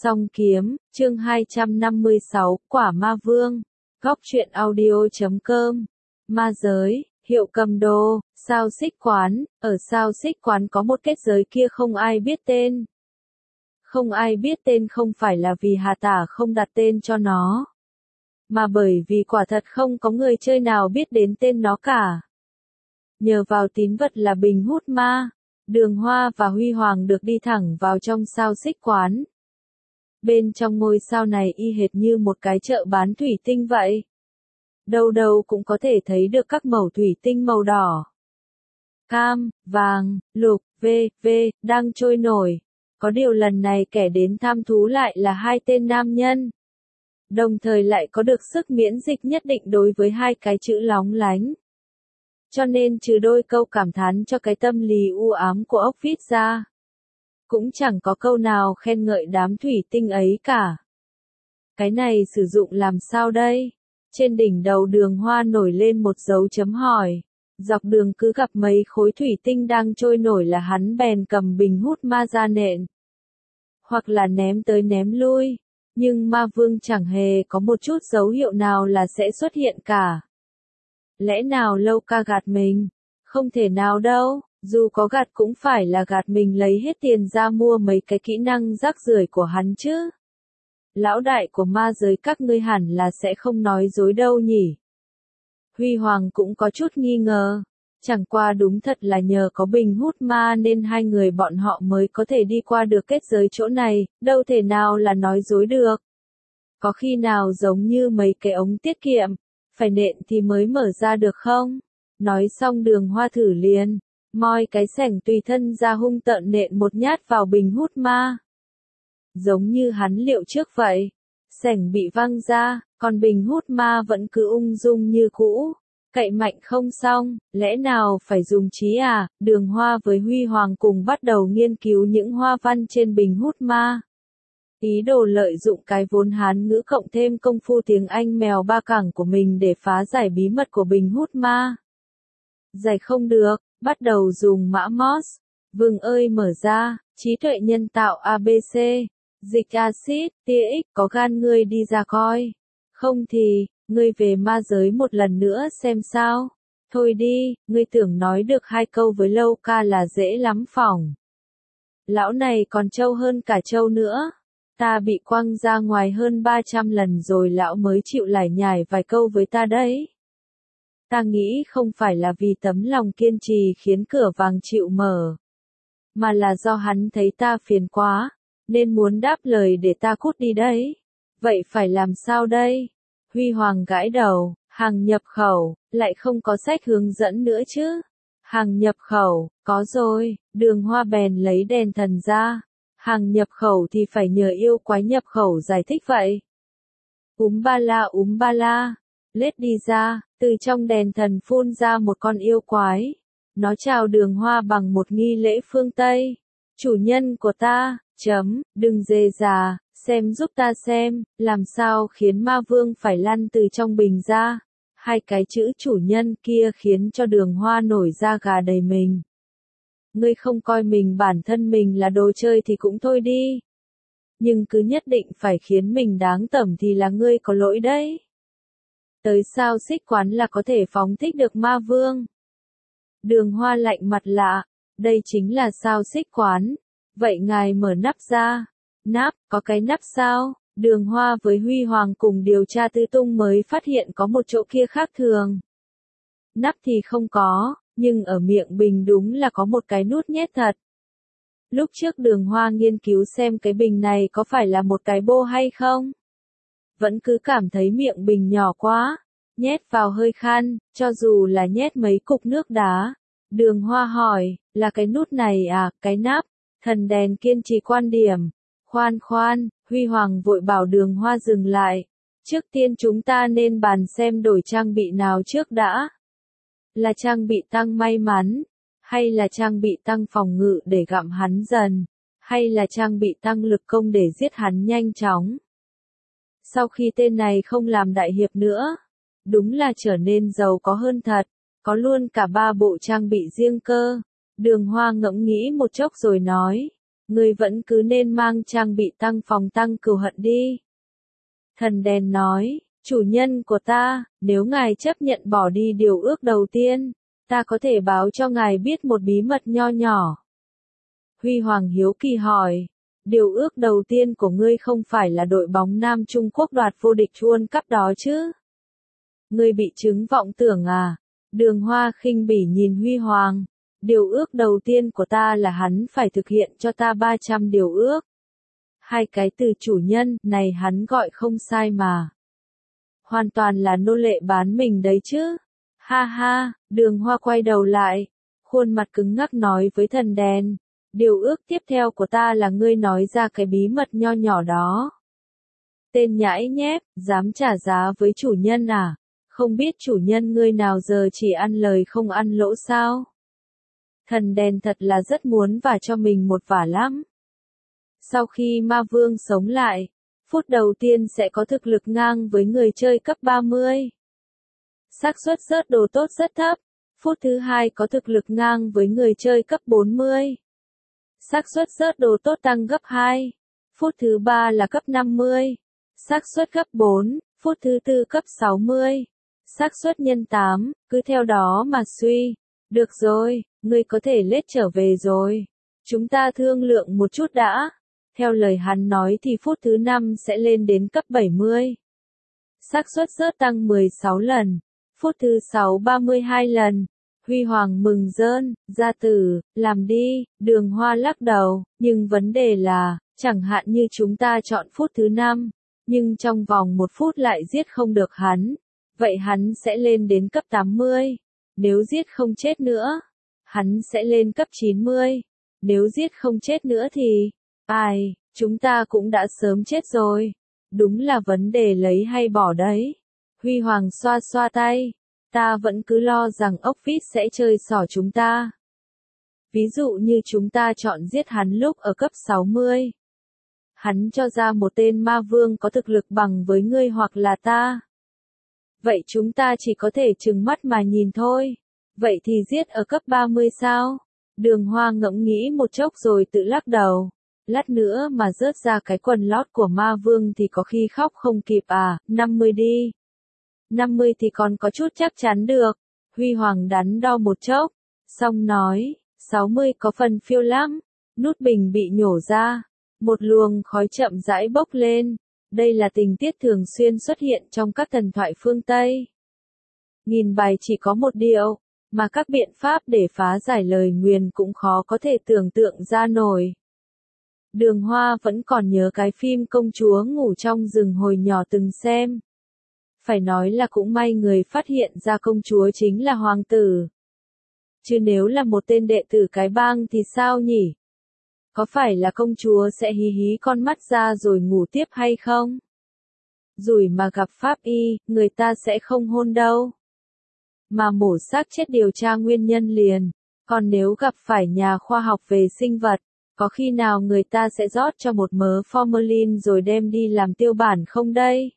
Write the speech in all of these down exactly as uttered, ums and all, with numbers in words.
Song kiếm, chương hai trăm năm mươi sáu, Quả Ma Vương. Góc truyện audio chấm com. Ma giới, hiệu cầm đồ, sao xích quán, ở sao xích quán có một kết giới kia không ai biết tên. Không ai biết tên không phải là vì Hà Tả không đặt tên cho nó, mà bởi vì quả thật không có người chơi nào biết đến tên nó cả. Nhờ vào tín vật là bình hút ma, Đường Hoa và Huy Hoàng được đi thẳng vào trong sao xích quán. Bên trong ngôi sao này y hệt như một cái chợ bán thủy tinh vậy. Đâu đâu cũng có thể thấy được các mẩu thủy tinh màu đỏ, cam, vàng, lục, v, v, đang trôi nổi. Có điều lần này kẻ đến tham thú lại là hai tên nam nhân. Đồng thời lại có được sức miễn dịch nhất định đối với hai cái chữ lóng lánh. Cho nên trừ đôi câu cảm thán cho cái tâm lý u ám của ốc vít ra, cũng chẳng có câu nào khen ngợi đám thủy tinh ấy cả. Cái này sử dụng làm sao đây? Trên đỉnh đầu Đường Hoa nổi lên một dấu chấm hỏi. Dọc đường cứ gặp mấy khối thủy tinh đang trôi nổi là hắn bèn cầm bình hút ma ra nện. Hoặc là ném tới ném lui. Nhưng ma vương chẳng hề có một chút dấu hiệu nào là sẽ xuất hiện cả. Lẽ nào Lâu Ca gạt mình? Không thể nào đâu. Dù có gạt cũng phải là gạt mình lấy hết tiền ra mua mấy cái kỹ năng rác rưởi của hắn chứ. Lão đại của ma giới các ngươi hẳn là sẽ không nói dối đâu nhỉ. Huy Hoàng cũng có chút nghi ngờ. Chẳng qua đúng thật là nhờ có bình hút ma nên hai người bọn họ mới có thể đi qua được kết giới chỗ này, đâu thể nào là nói dối được. Có khi nào giống như mấy cái ống tiết kiệm, phải nện thì mới mở ra được không? Nói xong Đường Hoa thử liền. Moi cái sẻng tùy thân ra hung tợn nện một nhát vào bình hút ma. Giống như hắn liệu trước vậy. Sẻng bị văng ra, còn bình hút ma vẫn cứ ung dung như cũ. Cậy mạnh không xong, lẽ nào phải dùng trí à? Đường Hoa với Huy Hoàng cùng bắt đầu nghiên cứu những hoa văn trên bình hút ma. Ý đồ lợi dụng cái vốn Hán ngữ cộng thêm công phu tiếng Anh mèo ba cẳng của mình để phá giải bí mật của bình hút ma. Giải không được. Bắt đầu dùng mã Morse. Vương ơi mở ra, trí tuệ nhân tạo a bê xê, dịch axit, tia X, có gan ngươi đi ra coi. Không thì, ngươi về ma giới một lần nữa xem sao. Thôi đi, ngươi tưởng nói được hai câu với Lâu Ca là dễ lắm phỏng. Lão này còn trâu hơn cả trâu nữa. Ta bị quăng ra ngoài hơn ba trăm lần rồi lão mới chịu lải nhải vài câu với ta đấy. Ta nghĩ không phải là vì tấm lòng kiên trì khiến cửa vàng chịu mở, mà là do hắn thấy ta phiền quá, nên muốn đáp lời để ta cút đi đấy. Vậy phải làm sao đây? Huy Hoàng gãi đầu, hàng nhập khẩu, lại không có sách hướng dẫn nữa chứ. Hàng nhập khẩu, có rồi, Đường Hoa bèn lấy đèn thần ra. Hàng nhập khẩu thì phải nhờ yêu quái nhập khẩu giải thích vậy. Úm ba la úm ba la. Lết đi ra, từ trong đèn thần phun ra một con yêu quái. Nó chào Đường Hoa bằng một nghi lễ phương Tây. Chủ nhân của ta, chấm, đừng dề già, xem giúp ta xem, làm sao khiến ma vương phải lăn từ trong bình ra. Hai cái chữ chủ nhân kia khiến cho Đường Hoa nổi da gà đầy mình. Ngươi không coi mình bản thân mình là đồ chơi thì cũng thôi đi. Nhưng cứ nhất định phải khiến mình đáng tẩm thì là ngươi có lỗi đấy. Tới sao xích quán là có thể phóng thích được ma vương. Đường Hoa lạnh mặt lạ, đây chính là sao xích quán. Vậy ngài mở nắp ra. Nắp, có cái nắp sao? Đường Hoa với Huy Hoàng cùng điều tra tứ tung mới phát hiện có một chỗ kia khác thường. Nắp thì không có, nhưng ở miệng bình đúng là có một cái nút nhét thật. Lúc trước Đường Hoa nghiên cứu xem cái bình này có phải là một cái bô hay không. Vẫn cứ cảm thấy miệng bình nhỏ quá, nhét vào hơi khan, cho dù là nhét mấy cục nước đá. Đường Hoa hỏi, là cái nút này à, cái nắp? Thần đèn kiên trì quan điểm. Khoan khoan, Huy Hoàng vội bảo Đường Hoa dừng lại. Trước tiên chúng ta nên bàn xem đổi trang bị nào trước đã. Là trang bị tăng may mắn, hay là trang bị tăng phòng ngự để gặm hắn dần, hay là trang bị tăng lực công để giết hắn nhanh chóng. Sau khi tên này không làm đại hiệp nữa, đúng là trở nên giàu có hơn thật, có luôn cả ba bộ trang bị riêng cơ. Đường Hoa ngẫm nghĩ một chốc rồi nói, Ngươi vẫn cứ nên mang trang bị tăng phòng tăng cừu hận đi. Thần đèn nói, chủ nhân của ta, nếu ngài chấp nhận bỏ đi điều ước đầu tiên, ta có thể báo cho ngài biết một bí mật nho nhỏ. Huy Hoàng hiếu kỳ hỏi, điều ước đầu tiên của ngươi không phải là đội bóng Nam Trung Quốc đoạt vô địch World Cup đó chứ? Ngươi bị chứng vọng tưởng à? Đường Hoa khinh bỉ nhìn Huy Hoàng. Điều ước đầu tiên của ta là hắn phải thực hiện cho ta ba trăm điều ước. Hai cái từ chủ nhân này hắn gọi không sai mà. Hoàn toàn là nô lệ bán mình đấy chứ. Ha ha, Đường Hoa quay đầu lại. Khuôn mặt cứng ngắc nói với thần đèn. Điều ước tiếp theo của ta là ngươi nói ra cái bí mật nho nhỏ đó. Tên nhãi nhép, dám trả giá với chủ nhân à? Không biết chủ nhân ngươi nào giờ chỉ ăn lời không ăn lỗ sao? Thần đèn thật là rất muốn vả cho mình một vả lắm. Sau khi ma vương sống lại, phút đầu tiên sẽ có thực lực ngang với người chơi cấp ba mươi. Xác suất rớt đồ tốt rất thấp. Phút thứ hai có thực lực ngang với người chơi cấp bốn mươi. Xác suất rớt đồ tốt tăng gấp hai. Phút thứ ba là cấp năm mươi. Xác suất gấp bốn. Phút thứ tư cấp sáu mươi. Xác suất nhân tám, cứ theo đó mà suy. Được rồi, ngươi có thể lết trở về rồi. Chúng ta thương lượng một chút đã. Theo lời hắn nói thì phút thứ năm sẽ lên đến cấp bảy mươi. Xác suất rớt tăng mười sáu lần. Phút thứ sáu ba mươi hai lần. Huy Hoàng mừng rơn, gia tử, làm đi, Đường Hoa lắc đầu, nhưng vấn đề là, chẳng hạn như chúng ta chọn phút thứ năm, nhưng trong vòng một phút lại giết không được hắn, vậy hắn sẽ lên đến cấp tám mươi. Nếu giết không chết nữa, hắn sẽ lên cấp chín mươi. Nếu giết không chết nữa thì, ai, chúng ta cũng đã sớm chết rồi. Đúng là vấn đề lấy hay bỏ đấy. Huy Hoàng xoa xoa tay. Ta vẫn cứ lo rằng ốc vít sẽ chơi xỏ chúng ta. Ví dụ như chúng ta chọn giết hắn lúc ở cấp sáu mươi. Hắn cho ra một tên ma vương có thực lực bằng với ngươi hoặc là ta. Vậy chúng ta chỉ có thể trừng mắt mà nhìn thôi. Vậy thì giết ở cấp ba mươi sao? Đường Hoa ngẫm nghĩ một chốc rồi tự lắc đầu. Lát nữa mà rớt ra cái quần lót của ma vương thì có khi khóc không kịp à, năm mươi đi. năm mươi thì còn có chút chắc chắn được. Huy Hoàng đắn đo một chốc, xong nói, sáu mươi có phần phiêu lắm. Nút bình bị nhổ ra, một luồng khói chậm rãi bốc lên. Đây là tình tiết thường xuyên xuất hiện trong các thần thoại phương Tây. Nghìn bài chỉ có một điệu, mà các biện pháp để phá giải lời nguyền cũng khó có thể tưởng tượng ra nổi. Đường Hoa vẫn còn nhớ cái phim Công chúa ngủ trong rừng hồi nhỏ từng xem. Phải nói là cũng may người phát hiện ra công chúa chính là hoàng tử. Chứ nếu là một tên đệ tử cái bang thì sao nhỉ? Có phải là công chúa sẽ hí hí con mắt ra rồi ngủ tiếp hay không? Rủi mà gặp pháp y, người ta sẽ không hôn đâu. Mà mổ xác chết điều tra nguyên nhân liền. Còn nếu gặp phải nhà khoa học về sinh vật, có khi nào người ta sẽ rót cho một mớ formalin rồi đem đi làm tiêu bản không đây?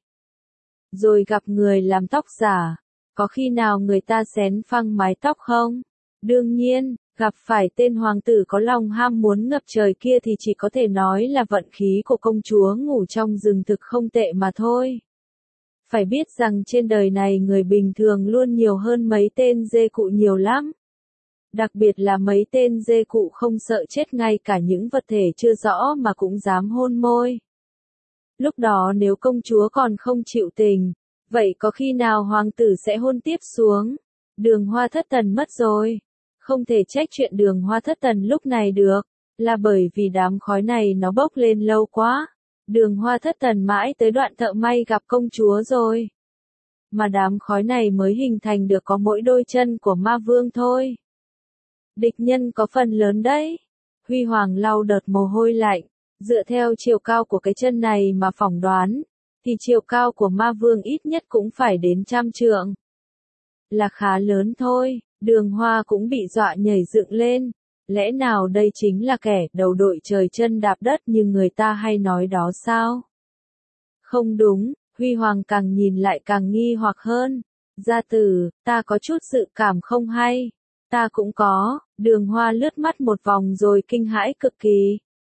Rồi gặp người làm tóc giả, có khi nào người ta xén phăng mái tóc không? Đương nhiên, gặp phải tên hoàng tử có lòng ham muốn ngập trời kia thì chỉ có thể nói là vận khí của công chúa ngủ trong rừng thực không tệ mà thôi. Phải biết rằng trên đời này người bình thường luôn nhiều hơn mấy tên dê cụ nhiều lắm. Đặc biệt là mấy tên dê cụ không sợ chết ngay cả những vật thể chưa rõ mà cũng dám hôn môi. Lúc đó nếu công chúa còn không chịu tình, vậy có khi nào hoàng tử sẽ hôn tiếp xuống? Đường Hoa thất thần mất rồi. Không thể trách chuyện Đường Hoa thất thần lúc này được, là bởi vì đám khói này nó bốc lên lâu quá. Đường Hoa thất thần mãi tới đoạn thợ may gặp công chúa rồi. Mà đám khói này mới hình thành được có mỗi đôi chân của ma vương thôi. Địch nhân có phần lớn đấy. Huy Hoàng lau đợt mồ hôi lạnh. Dựa theo chiều cao của cái chân này mà phỏng đoán, thì chiều cao của ma vương ít nhất cũng phải đến trăm trượng. Là khá lớn thôi, Đường Hoa cũng bị dọa nhảy dựng lên. Lẽ nào đây chính là kẻ đầu đội trời chân đạp đất như người ta hay nói đó sao? Không đúng, Huy Hoàng càng nhìn lại càng nghi hoặc hơn. Gia tử, ta có chút dự cảm không hay. Ta cũng có, Đường Hoa lướt mắt một vòng rồi kinh hãi cực kỳ.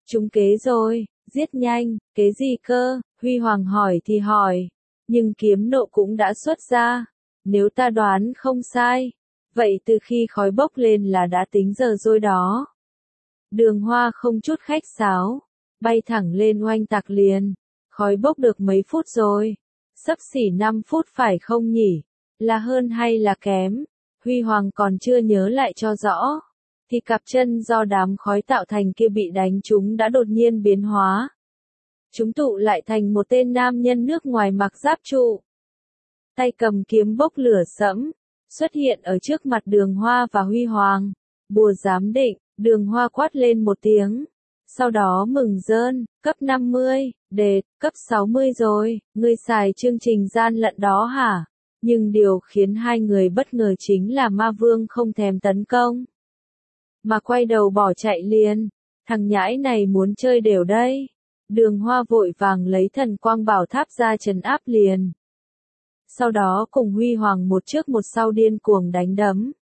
Trúng kế rồi, giết nhanh, kế gì cơ, Huy Hoàng hỏi thì hỏi, nhưng kiếm nộ cũng đã xuất ra, nếu ta đoán không sai, vậy từ khi khói bốc lên là đã tính giờ rồi đó. Đường Hoa không chút khách sáo, bay thẳng lên oanh tạc liền, khói bốc được mấy phút rồi, xấp xỉ năm phút phải không nhỉ, là hơn hay là kém, Huy Hoàng còn chưa nhớ lại cho rõ, thì cặp chân do đám khói tạo thành kia bị đánh trúng đã đột nhiên biến hóa. Chúng tụ lại thành một tên nam nhân nước ngoài mặc giáp trụ. Tay cầm kiếm bốc lửa sẫm, xuất hiện ở trước mặt Đường Hoa và Huy Hoàng. Bùa giám định, Đường Hoa quát lên một tiếng. Sau đó mừng rơn, cấp năm mươi, đệt, cấp sáu mươi rồi, ngươi xài chương trình gian lận đó hả? Nhưng điều khiến hai người bất ngờ chính là Ma Vương không thèm tấn công, mà quay đầu bỏ chạy liền. Thằng nhãi này muốn chơi đều đây. Đường Hoa vội vàng lấy thần quang bảo tháp ra trấn áp liền. Sau đó cùng Huy Hoàng một trước một sau điên cuồng đánh đấm.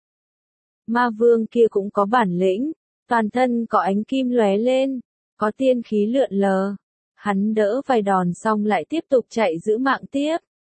Ma Vương kia cũng có bản lĩnh, toàn thân có ánh kim lóe lên, có tiên khí lượn lờ. Hắn đỡ vài đòn xong lại tiếp tục chạy giữ mạng tiếp.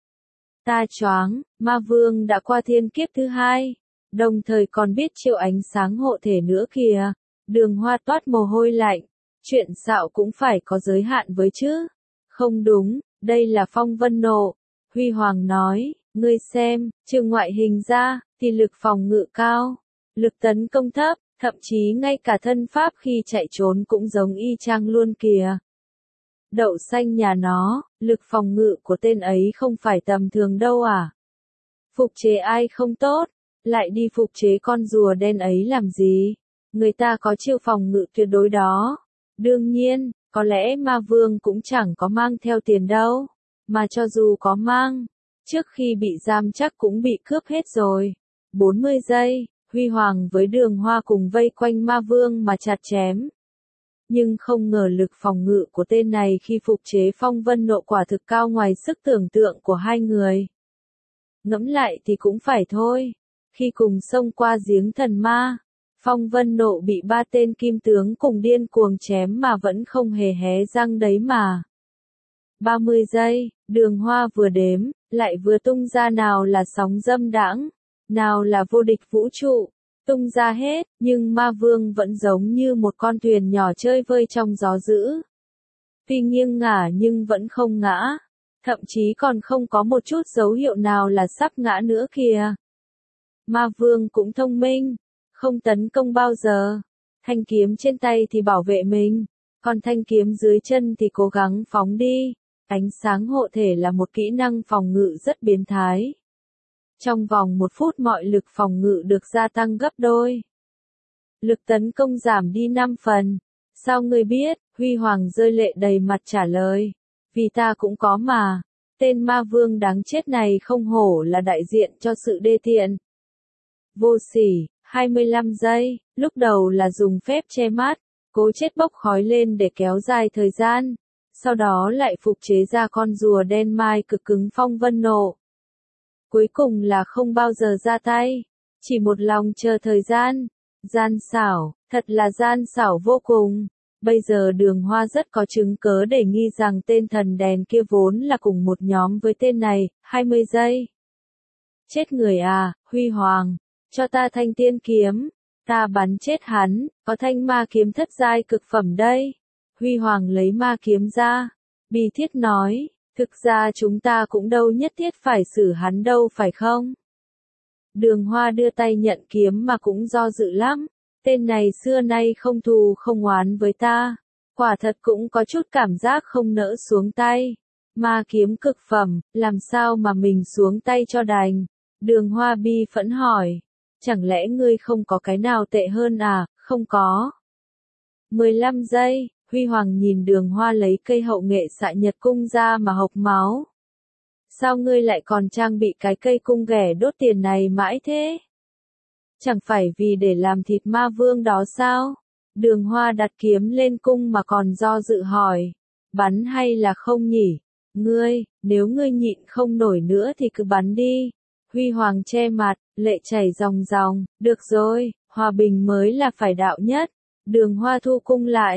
Ta choáng, Ma Vương đã qua thiên kiếp thứ hai, đồng thời còn biết chiêu ánh sáng hộ thể nữa kìa. Đường Hoa toát mồ hôi lạnh, chuyện xạo cũng phải có giới hạn với chứ. Không đúng, đây là phong vân nộ. Huy Hoàng nói, ngươi xem, trừ ngoại hình ra, thì lực phòng ngự cao, lực tấn công thấp, thậm chí ngay cả thân pháp khi chạy trốn cũng giống y chang luôn kìa. Đậu xanh nhà nó, lực phòng ngự của tên ấy không phải tầm thường đâu à. Phục chế ai không tốt, lại đi phục chế con rùa đen ấy làm gì? Người ta có chiêu phòng ngự tuyệt đối đó. Đương nhiên, có lẽ Ma Vương cũng chẳng có mang theo tiền đâu. Mà cho dù có mang, trước khi bị giam chắc cũng bị cướp hết rồi. bốn mươi giây, Huy Hoàng với Đường Hoa cùng vây quanh Ma Vương mà chặt chém. Nhưng không ngờ lực phòng ngự của tên này khi phục chế phong vân nộ quả thực cao ngoài sức tưởng tượng của hai người. Ngẫm lại thì cũng phải thôi. Khi cùng xông qua giếng thần ma, phong vân nộ bị ba tên kim tướng cùng điên cuồng chém mà vẫn không hề hé răng đấy mà. ba mươi giây, Đường Hoa vừa đếm, lại vừa tung ra nào là sóng dâm đãng, nào là vô địch vũ trụ, tung ra hết, nhưng Ma Vương vẫn giống như một con thuyền nhỏ chơi vơi trong gió dữ. Tuy nghiêng ngả nhưng vẫn không ngã, thậm chí còn không có một chút dấu hiệu nào là sắp ngã nữa kìa. Ma Vương cũng thông minh, không tấn công bao giờ, thanh kiếm trên tay thì bảo vệ mình, còn thanh kiếm dưới chân thì cố gắng phóng đi. Ánh sáng hộ thể là một kỹ năng phòng ngự rất biến thái. Trong vòng một phút mọi lực phòng ngự được gia tăng gấp đôi. Lực tấn công giảm đi năm phần. Sao ngươi biết? Huy Hoàng rơi lệ đầy mặt trả lời. Vì ta cũng có mà. Tên Ma Vương đáng chết này không hổ là đại diện cho sự đê tiện. Vô sỉ, hai mươi lăm giây, lúc đầu là dùng phép che mắt, cố chết bốc khói lên để kéo dài thời gian. Sau đó lại phục chế ra con rùa đen mai cực cứng phong vân nộ. Cuối cùng là không bao giờ ra tay, chỉ một lòng chờ thời gian. Gian xảo, thật là gian xảo vô cùng. Bây giờ Đường Hoa rất có chứng cớ để nghi rằng tên thần đèn kia vốn là cùng một nhóm với tên này. hai mươi giây. Chết người à, Huy Hoàng, cho ta thanh tiên kiếm, ta bắn chết hắn, có thanh ma kiếm thất giai cực phẩm đây. Huy Hoàng lấy ma kiếm ra, bi thiết nói, thực ra chúng ta cũng đâu nhất thiết phải xử hắn đâu phải không? Đường Hoa đưa tay nhận kiếm mà cũng do dự lắm, tên này xưa nay không thù không oán với ta, quả thật cũng có chút cảm giác không nỡ xuống tay. Ma kiếm cực phẩm, làm sao mà mình xuống tay cho đành? Đường Hoa bi phẫn hỏi, chẳng lẽ ngươi không có cái nào tệ hơn à? Không có. mười lăm giây. Huy Hoàng nhìn Đường Hoa lấy cây hậu nghệ xạ nhật cung ra mà hộc máu. Sao ngươi lại còn trang bị cái cây cung ghẻ đốt tiền này mãi thế? Chẳng phải vì để làm thịt Ma Vương đó sao? Đường Hoa đặt kiếm lên cung mà còn do dự hỏi. Bắn hay là không nhỉ? Ngươi, nếu ngươi nhịn không nổi nữa thì cứ bắn đi. Huy Hoàng che mặt, lệ chảy ròng ròng. Được rồi, hòa bình mới là phải đạo nhất. Đường Hoa thu cung lại.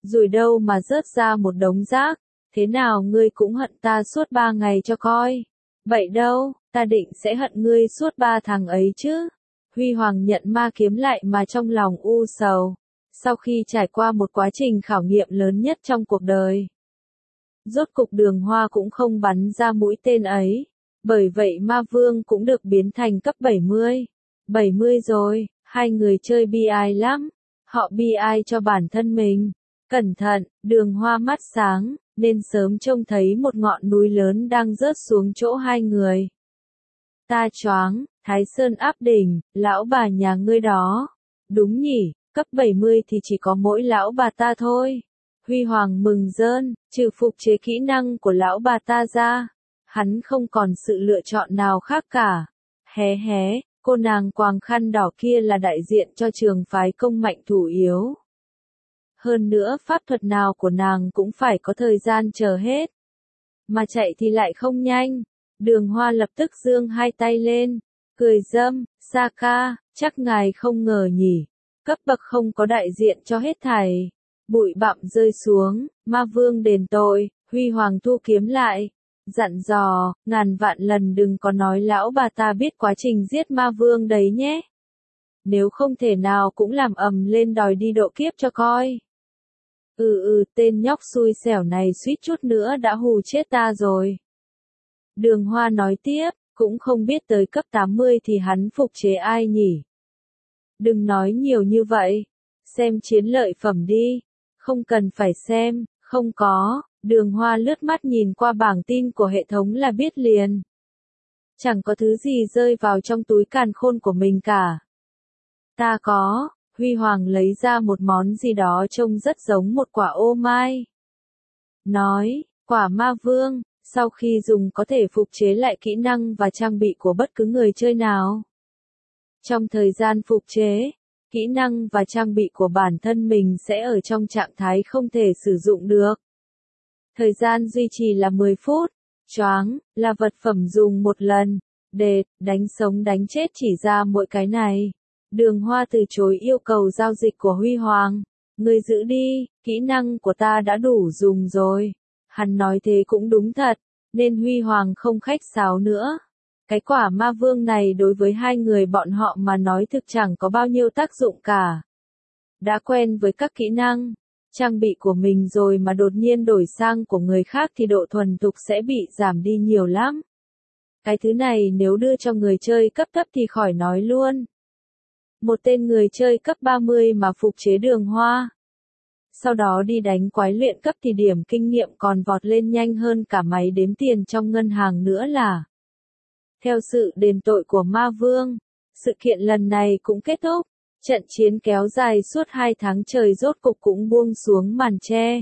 Rồi đâu mà rớt ra một đống rác, thế nào ngươi cũng hận ta suốt ba ngày cho coi. Vậy đâu, ta định sẽ hận ngươi suốt ba tháng ấy chứ. Huy Hoàng nhận ma kiếm lại mà trong lòng u sầu. Sau khi trải qua một quá trình khảo nghiệm lớn nhất trong cuộc đời, rốt cục Đường Hoa cũng không bắn ra mũi tên ấy. Bởi vậy ma vương cũng được biến thành cấp bảy mươi. bảy mươi rồi, hai người chơi bi ai lắm. Họ bi ai cho bản thân mình. Cẩn thận, Đường Hoa mắt sáng, nên sớm trông thấy một ngọn núi lớn đang rớt xuống chỗ hai người. Ta choáng, Thái Sơn áp đỉnh, lão bà nhà ngươi đó. Đúng nhỉ, cấp bảy mươi thì chỉ có mỗi lão bà ta thôi. Huy Hoàng mừng rơn, trừ phục chế kỹ năng của lão bà ta ra, hắn không còn sự lựa chọn nào khác cả. Hé hé, cô nàng quàng khăn đỏ kia là đại diện cho trường phái công mạnh thủ yếu. Hơn nữa pháp thuật nào của nàng cũng phải có thời gian chờ hết. Mà chạy thì lại không nhanh. Đường Hoa lập tức giương hai tay lên, cười dâm, Saka, chắc ngài không ngờ nhỉ. Cấp bậc không có đại diện cho hết thảy. Bụi bặm rơi xuống, ma vương đền tội, Huy Hoàng thu kiếm lại. Dặn dò, ngàn vạn lần đừng có nói lão bà ta biết quá trình giết ma vương đấy nhé. Nếu không thể nào cũng làm ầm lên đòi đi độ kiếp cho coi. Ừ ừ, tên nhóc xui xẻo này suýt chút nữa đã hù chết ta rồi. Đường Hoa nói tiếp, cũng không biết tới cấp tám mươi thì hắn phục chế ai nhỉ. Đừng nói nhiều như vậy. Xem chiến lợi phẩm đi. Không cần phải xem, không có. Đường Hoa lướt mắt nhìn qua bảng tin của hệ thống là biết liền. Chẳng có thứ gì rơi vào trong túi càn khôn của mình cả. Ta có. Huy Hoàng lấy ra một món gì đó trông rất giống một quả ô mai. Nói, quả ma vương, sau khi dùng có thể phục chế lại kỹ năng và trang bị của bất cứ người chơi nào. Trong thời gian phục chế, kỹ năng và trang bị của bản thân mình sẽ ở trong trạng thái không thể sử dụng được. Thời gian duy trì là mười phút. Choáng, là vật phẩm dùng một lần. Đệt, đánh sống đánh chết chỉ ra mỗi cái này. Đường Hoa từ chối yêu cầu giao dịch của Huy Hoàng. Ngươi giữ đi, kỹ năng của ta đã đủ dùng rồi. Hắn nói thế cũng đúng thật, nên Huy Hoàng không khách sáo nữa. Cái quả ma vương này đối với hai người bọn họ mà nói thực chẳng có bao nhiêu tác dụng cả. Đã quen với các kỹ năng, trang bị của mình rồi mà đột nhiên đổi sang của người khác thì độ thuần thục sẽ bị giảm đi nhiều lắm. Cái thứ này nếu đưa cho người chơi cấp thấp thì khỏi nói luôn. Một tên người chơi cấp ba mươi mà phục chế Đường Hoa. Sau đó đi đánh quái luyện cấp thì điểm kinh nghiệm còn vọt lên nhanh hơn cả máy đếm tiền trong ngân hàng nữa là. Theo sự đền tội của ma vương, sự kiện lần này cũng kết thúc. Trận chiến kéo dài suốt hai tháng trời rốt cục cũng buông xuống màn che.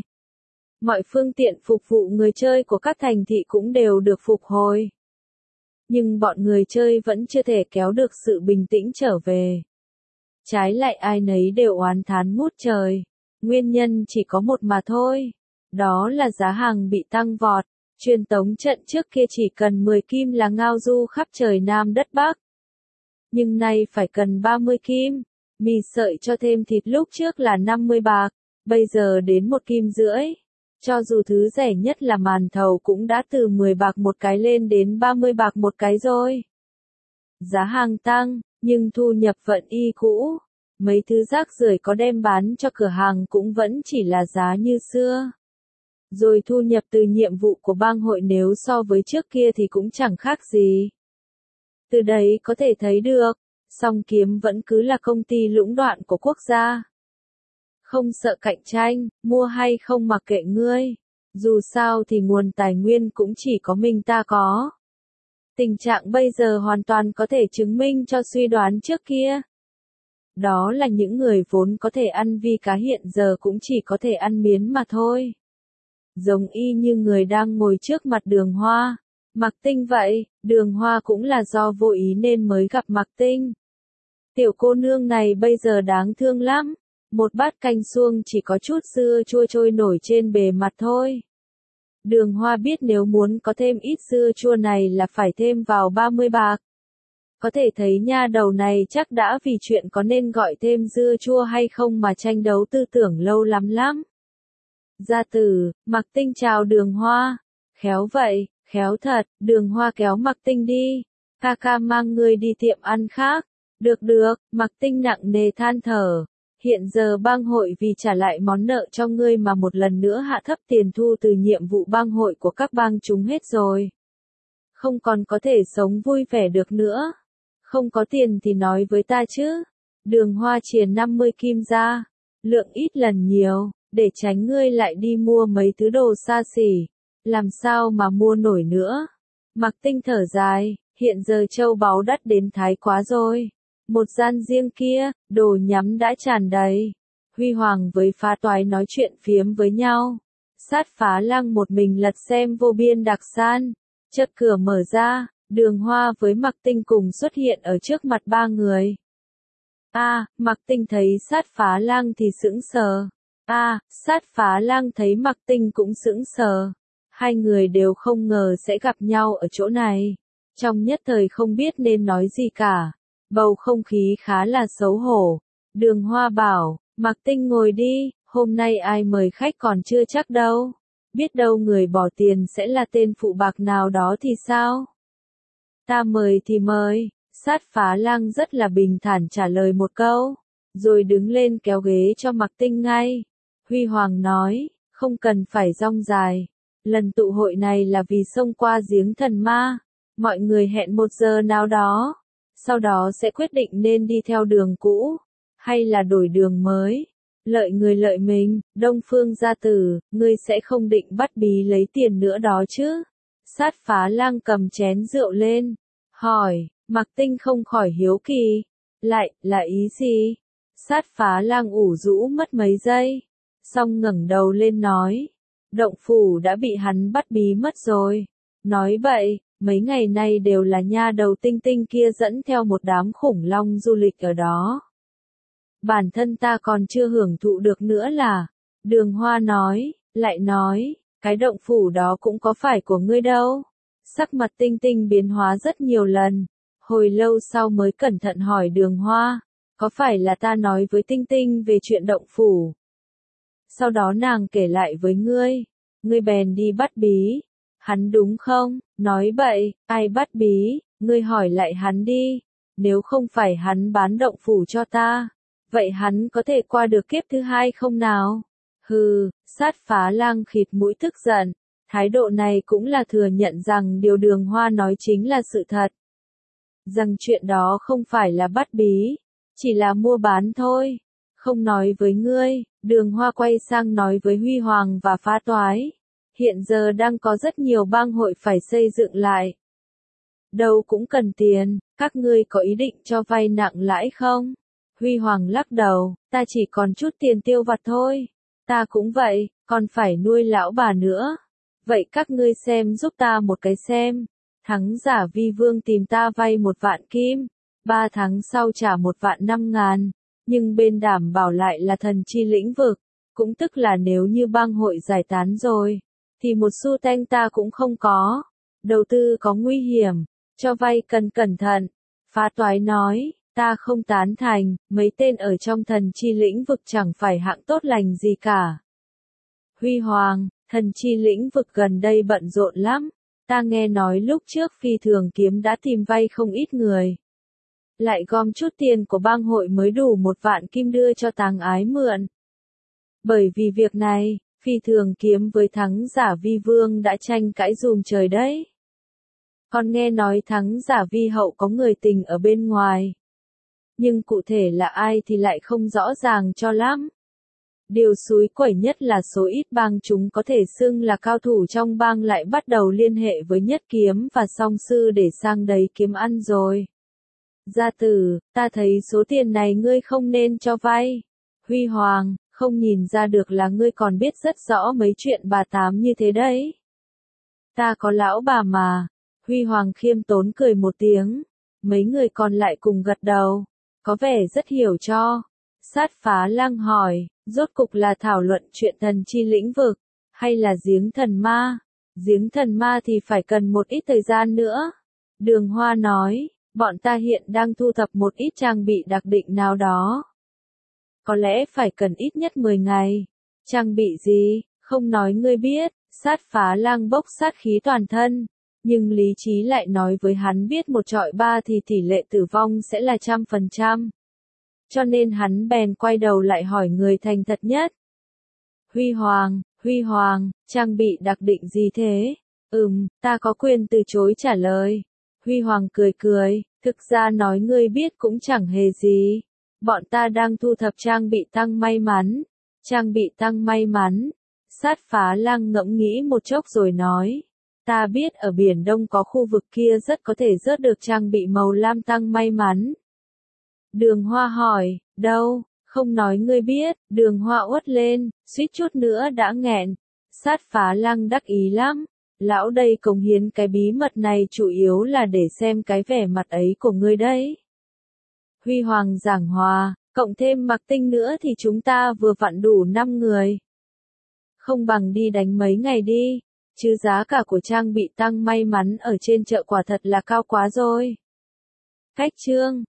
Mọi phương tiện phục vụ người chơi của các thành thị cũng đều được phục hồi. Nhưng bọn người chơi vẫn chưa thể kéo được sự bình tĩnh trở về. Trái lại ai nấy đều oán thán ngút trời. Nguyên nhân chỉ có một mà thôi. Đó là giá hàng bị tăng vọt. Truyền tống trận trước kia chỉ cần mười kim là ngao du khắp trời Nam đất Bắc. Nhưng nay phải cần ba mươi kim. Mì sợi cho thêm thịt lúc trước là năm mươi bạc. Bây giờ đến một kim rưỡi. Cho dù thứ rẻ nhất là màn thầu cũng đã từ mười bạc một cái lên đến ba mươi bạc một cái rồi. Giá hàng tăng, nhưng thu nhập vẫn y cũ. Mấy thứ rác rưởi có đem bán cho cửa hàng cũng vẫn chỉ là giá như xưa. Rồi thu nhập từ nhiệm vụ của bang hội nếu so với trước kia thì cũng chẳng khác gì. Từ đấy có thể thấy được, Song Kiếm vẫn cứ là công ty lũng đoạn của quốc gia. Không sợ cạnh tranh, mua hay không mặc kệ ngươi. Dù sao thì nguồn tài nguyên cũng chỉ có mình ta có. Tình trạng bây giờ hoàn toàn có thể chứng minh cho suy đoán trước kia. Đó là những người vốn có thể ăn vi cá hiện giờ cũng chỉ có thể ăn miến mà thôi. Giống y như người đang ngồi trước mặt Đường Hoa. Mạc Tinh vậy, Đường Hoa cũng là do vô ý nên mới gặp Mạc Tinh. Tiểu cô nương này bây giờ đáng thương lắm. Một bát canh suông chỉ có chút dưa chua trôi nổi trên bề mặt thôi. Đường Hoa biết nếu muốn có thêm ít dưa chua này là phải thêm vào ba mươi bạc. Có thể thấy nha đầu này chắc đã vì chuyện có nên gọi thêm dưa chua hay không mà tranh đấu tư tưởng lâu lắm lắm. Gia tử, Mạc Tinh chào Đường Hoa. Khéo vậy, khéo thật, Đường Hoa kéo Mạc Tinh đi. Ca ca mang ngươi đi tiệm ăn khác. Được được, Mạc Tinh nặng nề than thở. Hiện giờ bang hội vì trả lại món nợ cho ngươi mà một lần nữa hạ thấp tiền thu từ nhiệm vụ bang hội của các bang chúng hết rồi. Không còn có thể sống vui vẻ được nữa. Không có tiền thì nói với ta chứ. Đường Hoa chìa năm mươi kim ra. Lượng ít lần nhiều, để tránh ngươi lại đi mua mấy thứ đồ xa xỉ. Làm sao mà mua nổi nữa. Mạc Tinh thở dài, hiện giờ châu báu đắt đến thái quá rồi. Một gian riêng kia, đồ nhắm đã tràn đầy. Huy Hoàng với Phá Toái nói chuyện phiếm với nhau. Sát Phá Lang một mình lật xem vô biên đặc san. Chợt cửa mở ra, Đường Hoa với Mạc Tinh cùng xuất hiện ở trước mặt ba người. A, à, Mạc Tinh thấy Sát Phá Lang thì sững sờ. A, à, Sát Phá Lang thấy Mạc Tinh cũng sững sờ. Hai người đều không ngờ sẽ gặp nhau ở chỗ này. Trong nhất thời không biết nên nói gì cả. Bầu không khí khá là xấu hổ. Đường Hoa bảo, Mạc Tinh ngồi đi, hôm nay ai mời khách còn chưa chắc đâu. Biết đâu người bỏ tiền sẽ là tên phụ bạc nào đó thì sao? Ta mời thì mời. Sát Phá Lang rất là bình thản trả lời một câu. Rồi đứng lên kéo ghế cho Mạc Tinh ngay. Huy Hoàng nói, không cần phải rong dài. Lần tụ hội này là vì xông qua giếng thần ma. Mọi người hẹn một giờ nào đó. Sau đó sẽ quyết định nên đi theo đường cũ, hay là đổi đường mới. Lợi người lợi mình, Đông Phương gia tử, ngươi sẽ không định bắt bí lấy tiền nữa đó chứ. Sát Phá Lang cầm chén rượu lên, hỏi, Mạc Tinh không khỏi hiếu kỳ. Lại, là ý gì? Sát Phá Lang ủ rũ mất mấy giây, xong ngẩng đầu lên nói, động phủ đã bị hắn bắt bí mất rồi. Nói vậy, mấy ngày nay đều là nha đầu Tinh Tinh kia dẫn theo một đám khủng long du lịch ở đó. Bản thân ta còn chưa hưởng thụ được nữa là, Đường Hoa nói, lại nói, cái động phủ đó cũng có phải của ngươi đâu. Sắc mặt Tinh Tinh biến hóa rất nhiều lần, hồi lâu sau mới cẩn thận hỏi Đường Hoa, có phải là ta nói với Tinh Tinh về chuyện động phủ? Sau đó nàng kể lại với ngươi, ngươi bèn đi bắt bí. Hắn đúng không? Nói bậy, ai bắt bí, ngươi hỏi lại hắn đi. Nếu không phải hắn bán động phủ cho ta, vậy hắn có thể qua được kiếp thứ hai không nào? Hừ, Sát Phá Lang khịt mũi tức giận. Thái độ này cũng là thừa nhận rằng điều Đường Hoa nói chính là sự thật. Rằng chuyện đó không phải là bắt bí, chỉ là mua bán thôi. Không nói với ngươi. Đường Hoa quay sang nói với Huy Hoàng và Phá Toái. Hiện giờ đang có rất nhiều bang hội phải xây dựng lại. Đâu cũng cần tiền, các ngươi có ý định cho vay nặng lãi không? Huy Hoàng lắc đầu, ta chỉ còn chút tiền tiêu vặt thôi. Ta cũng vậy, còn phải nuôi lão bà nữa. Vậy các ngươi xem giúp ta một cái xem. Thắng giả Vi Vương tìm ta vay một vạn kim, ba tháng sau trả một vạn năm ngàn. Nhưng bên đảm bảo lại là thần chi lĩnh vực, cũng tức là nếu như bang hội giải tán rồi, thì một xu tanh ta cũng không có. Đầu tư có nguy hiểm, cho vay cần cẩn thận. Phá Toái nói, ta không tán thành, mấy tên ở trong thần chi lĩnh vực chẳng phải hạng tốt lành gì cả. Huy Hoàng, thần chi lĩnh vực gần đây bận rộn lắm. Ta nghe nói lúc trước Phi Thường Kiếm đã tìm vay không ít người. Lại gom chút tiền của bang hội mới đủ một vạn kim đưa cho Táng Ái mượn. Bởi vì việc này, Phi Thường Kiếm với Thắng giả Vi Vương đã tranh cãi dùm trời đấy. Còn nghe nói Thắng giả Vi Hậu có người tình ở bên ngoài. Nhưng cụ thể là ai thì lại không rõ ràng cho lắm. Điều xúi quẩy nhất là số ít bang chúng có thể xưng là cao thủ trong bang lại bắt đầu liên hệ với Nhất Kiếm và Song Sư để sang đấy kiếm ăn rồi. Gia tử, ta thấy số tiền này ngươi không nên cho vay. Huy Hoàng, không nhìn ra được là ngươi còn biết rất rõ mấy chuyện bà tám như thế đấy. Ta có lão bà mà. Huy Hoàng khiêm tốn cười một tiếng. Mấy người còn lại cùng gật đầu. Có vẻ rất hiểu cho. Sát Phá Lang hỏi, rốt cục là thảo luận chuyện thần chi lĩnh vực, hay là giếng thần ma? Giếng thần ma thì phải cần một ít thời gian nữa. Đường Hoa nói, bọn ta hiện đang thu thập một ít trang bị đặc định nào đó. Có lẽ phải cần ít nhất mười ngày. Trang bị gì? Không nói ngươi biết, sát phá lang bốc sát khí toàn thân. Nhưng lý trí lại nói với hắn biết một trọi ba thì tỷ lệ tử vong sẽ là trăm phần trăm. Cho nên hắn bèn quay đầu lại hỏi người thành thật nhất. Huy Hoàng, Huy Hoàng, trang bị đặc định gì thế? Ừm, ta có quyền từ chối trả lời. Huy Hoàng cười cười, thực ra nói ngươi biết cũng chẳng hề gì. Bọn ta đang thu thập trang bị tăng may mắn. Trang bị tăng may mắn. Sát phá lang ngẫm nghĩ một chốc rồi nói. Ta biết ở Biển Đông có khu vực kia rất có thể rớt được trang bị màu lam tăng may mắn. Đường Hoa hỏi, đâu? Không nói ngươi biết, Đường Hoa uất lên, suýt chút nữa đã nghẹn. Sát phá lang đắc ý lắm. Lão đây cống hiến cái bí mật này chủ yếu là để xem cái vẻ mặt ấy của ngươi đấy. Huy Hoàng giảng hòa, cộng thêm Mặc Tinh nữa thì chúng ta vừa vặn đủ năm người. Không bằng đi đánh mấy ngày đi, chứ giá cả của trang bị tăng may mắn ở trên chợ quả thật là cao quá rồi. Khách trương